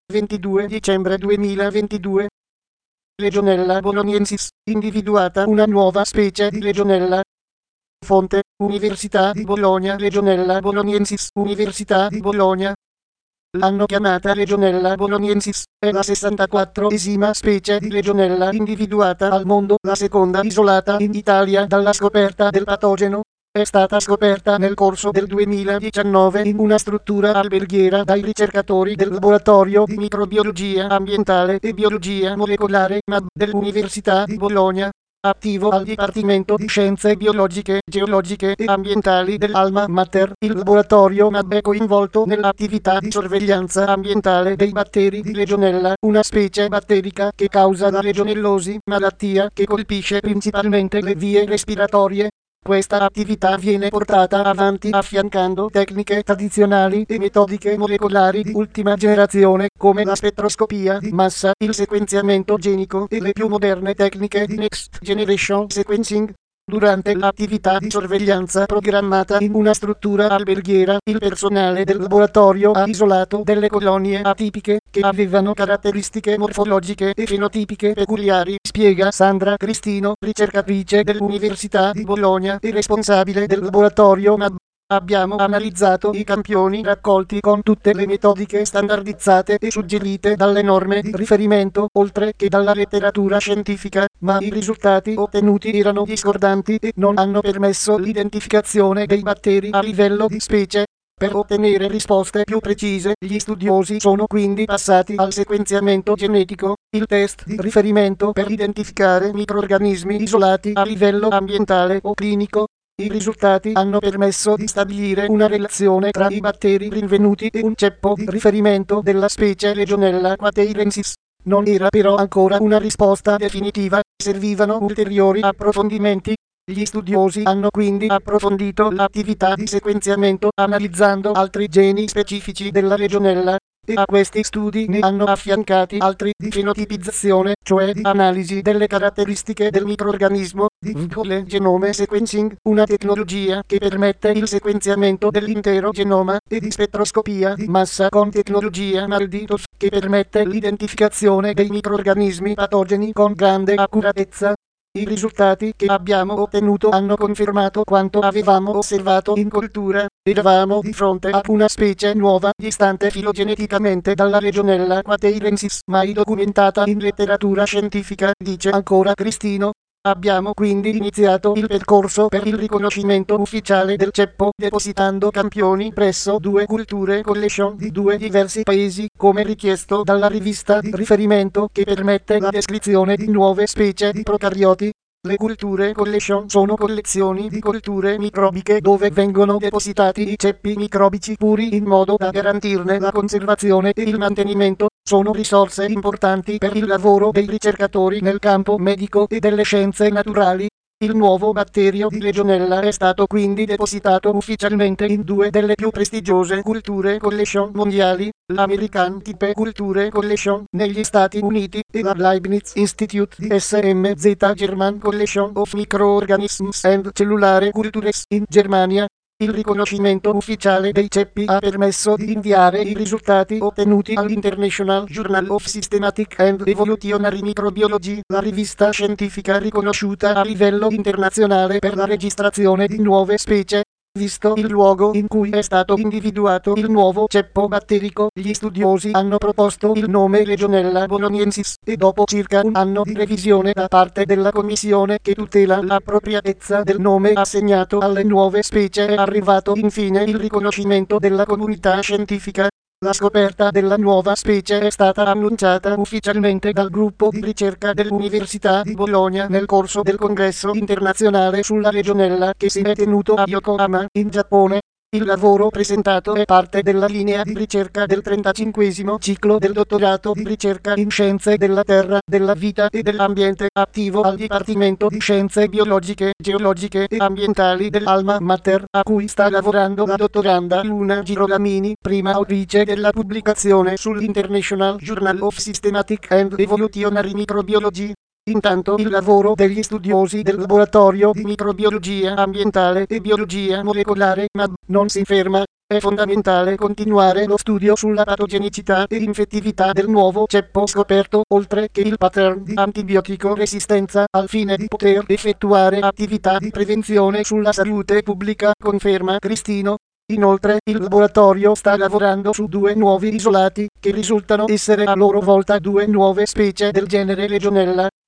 22 dicembre 2022. Legionella boloniensis, individuata una nuova specie di legionella. Fonte, Università di Bologna. Legionella boloniensis, Università di Bologna. L'hanno chiamata Legionella boloniensis, è la 64esima specie di legionella individuata al mondo, la seconda isolata in Italia dalla scoperta del patogeno. È stata scoperta nel corso del 2019 in una struttura alberghiera dai ricercatori del Laboratorio di Microbiologia Ambientale e Biologia Molecolare MAB dell'Università di Bologna, attivo al Dipartimento di Scienze Biologiche, Geologiche e Ambientali dell'Alma Mater. Il laboratorio MAB è coinvolto nell'attività di sorveglianza ambientale dei batteri di Legionella, una specie batterica che causa la legionellosi, malattia che colpisce principalmente le vie respiratorie. Questa attività viene portata avanti affiancando tecniche tradizionali e metodiche molecolari di ultima generazione, come la spettroscopia di massa, il sequenziamento genico e le più moderne tecniche di Next Generation Sequencing. Durante l'attività di sorveglianza programmata in una struttura alberghiera, il personale del laboratorio ha isolato delle colonie atipiche che avevano caratteristiche morfologiche e fenotipiche peculiari, spiega Sandra Cristino, ricercatrice dell'Università di Bologna e responsabile del laboratorio MAB. Abbiamo analizzato i campioni raccolti con tutte le metodiche standardizzate e suggerite dalle norme di riferimento, oltre che dalla letteratura scientifica, ma i risultati ottenuti erano discordanti e non hanno permesso l'identificazione dei batteri a livello di specie. Per ottenere risposte più precise, gli studiosi sono quindi passati al sequenziamento genetico, il test di riferimento per identificare microrganismi isolati a livello ambientale o clinico. I risultati hanno permesso di stabilire una relazione tra i batteri rinvenuti e un ceppo di riferimento della specie Legionella quateirensis. Non era però ancora una risposta definitiva, servivano ulteriori approfondimenti. Gli studiosi hanno quindi approfondito l'attività di sequenziamento analizzando altri geni specifici della Legionella, e a questi studi ne hanno affiancati altri di fenotipizzazione, cioè di analisi delle caratteristiche del microrganismo, di whole genome sequencing, una tecnologia che permette il sequenziamento dell'intero genoma, e di spettroscopia di massa con tecnologia MALDI-TOF, che permette l'identificazione dei microrganismi patogeni con grande accuratezza. I risultati che abbiamo ottenuto hanno confermato quanto avevamo osservato in cultura. Eravamo di fronte a una specie nuova, distante filogeneticamente dalla Legionella quateirensis, mai documentata in letteratura scientifica, dice ancora Cristino. Abbiamo quindi iniziato il percorso per il riconoscimento ufficiale del ceppo, depositando campioni presso 2 culture collection di 2 diversi paesi, come richiesto dalla rivista di riferimento che permette la descrizione di nuove specie di procarioti. Le culture collection sono collezioni di colture microbiche dove vengono depositati i ceppi microbici puri in modo da garantirne la conservazione e il mantenimento. Sono risorse importanti per il lavoro dei ricercatori nel campo medico e delle scienze naturali. Il nuovo batterio di Legionella è stato quindi depositato ufficialmente in 2 delle più prestigiose culture collection mondiali, l'American Type Culture Collection negli Stati Uniti e la Leibniz Institute di SMZ German Collection of Microorganisms and Cellulare Cultures in Germania. Il riconoscimento ufficiale dei ceppi ha permesso di inviare i risultati ottenuti all'International Journal of Systematic and Evolutionary Microbiology, la rivista scientifica riconosciuta a livello internazionale per la registrazione di nuove specie. Visto il luogo in cui è stato individuato il nuovo ceppo batterico, gli studiosi hanno proposto il nome Legionella boloniensis, e dopo circa un anno di revisione da parte della commissione che tutela l'appropriatezza del nome assegnato alle nuove specie è arrivato infine il riconoscimento della comunità scientifica. La scoperta della nuova specie è stata annunciata ufficialmente dal gruppo di ricerca dell'Università di Bologna nel corso del congresso internazionale sulla Legionella che si è tenuto a Yokohama, in Giappone. Il lavoro presentato è parte della linea di ricerca del 35° ciclo del dottorato di ricerca in scienze della terra, della vita e dell'ambiente, attivo al Dipartimento di Scienze Biologiche, Geologiche e Ambientali dell'Alma Mater, a cui sta lavorando la dottoranda Luna Girolamini, prima autrice della pubblicazione sull'International Journal of Systematic and Evolutionary Microbiology. Intanto il lavoro degli studiosi del laboratorio di microbiologia ambientale e biologia molecolare MAB non si ferma. È fondamentale continuare lo studio sulla patogenicità e infettività del nuovo ceppo scoperto, oltre che il pattern di antibiotico resistenza, al fine di poter effettuare attività di prevenzione sulla salute pubblica, conferma Cristino. Inoltre, il laboratorio sta lavorando su 2 nuovi isolati, che risultano essere a loro volta 2 nuove specie del genere Legionella.